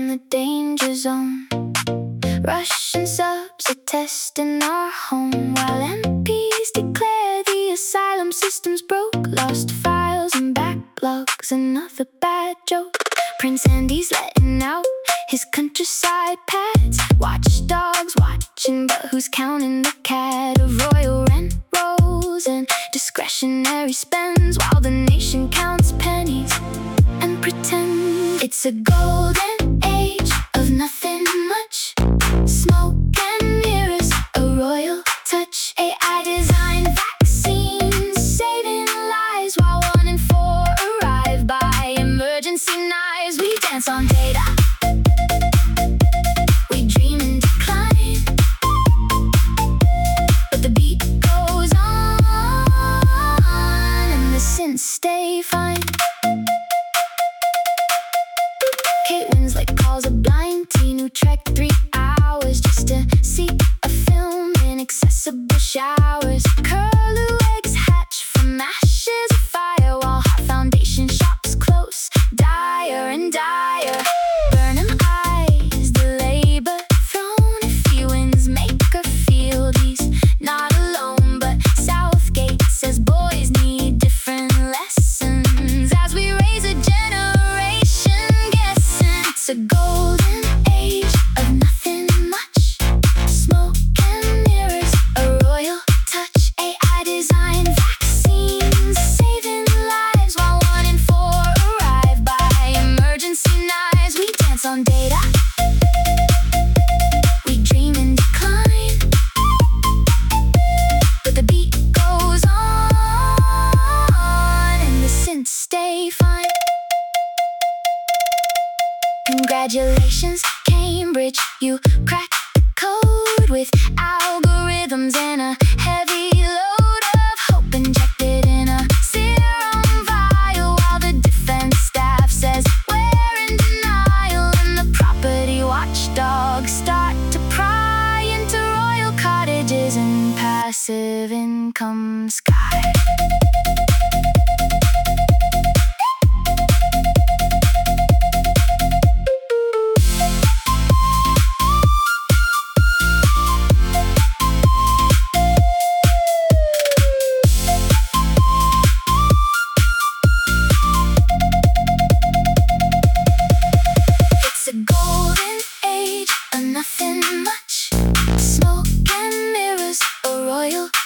the danger zone. Russian subs are testing our home, while MPs declare the asylum system's broke. Lost files and backlogs, another bad joke. Prince Andy's letting out his countryside pets. Watchdogs watching, but who's counting the cat? A royal rent rolls and discretionary spends, while the nation counts pennies and pretend it's a golden age of nothing much. Smoke and mirrors, a royal touch. AI designed vaccines saving lives, while 1 in 4 arrive by emergency knives. We dance on data, we dream in decline, but the beat goes on and the synths stay fine. Kate Winslet calls a blind teen who trekked 3 hours just to see a film in accessible showers. Curlew eggs hatch from ashes of fire, while Heart Foundation shops close, dire and dire. Burnham eyes the labor throne. If he wins, make her feel he's not alone. But Southgate says boys need different lessons, as we raise a generation guessing it's a golden age of nothing much. Smoke and mirrors, a royal touch. AI designed vaccines saving lives, while 1 in 4 arrive by emergency knives. We dance on data, we dream in decline, but the beat goes on and the synths stay fine. Congratulations, Cambridge, you cracked the code with algorithms and a heavy load of hope injected in a serum vial, while the defense staff says we're in denial, and the property watchdogs start to pry into royal cottages and passive income sky. It's a golden age of nothing much. Smoke and mirrors, a royal